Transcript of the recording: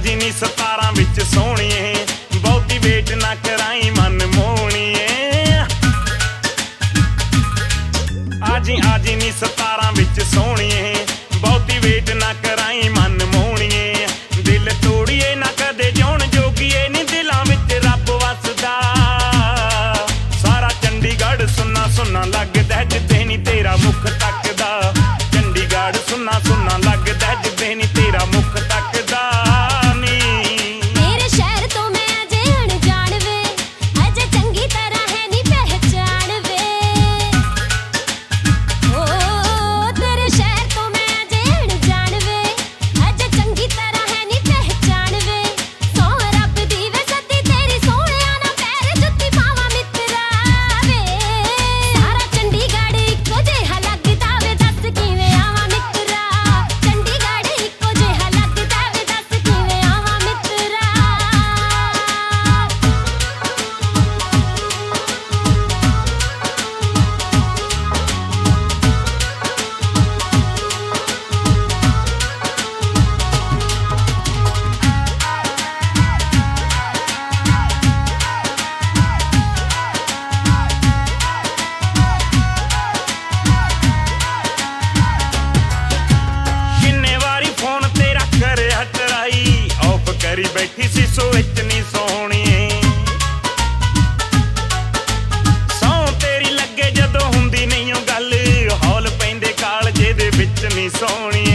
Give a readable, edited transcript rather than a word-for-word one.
जी नी 17 विच सोहणीए बहुती wait ना कराई मन मोहणीए आजी नी 17 विच सोहणीए बहुती वेट ना कराई मन मोहणीए दिल तोड़ीए ना कदे जिउण जोगीए नी दिलां विच रब वसदा सारा चंडीगढ़ सुन्ना सुन्ना लगदा जिद्दे नी तेरा मुख तकदा चंडीगढ़ सुन्ना सुन्ना लगदा जिद्दे नी तेरा मुख तकदा करी बैठी सी सो इतनी सोहणी सौ तेरी लगे जदों हुंदी नहीं गल हौल पैंदे कालजे दे विच नी सोहणी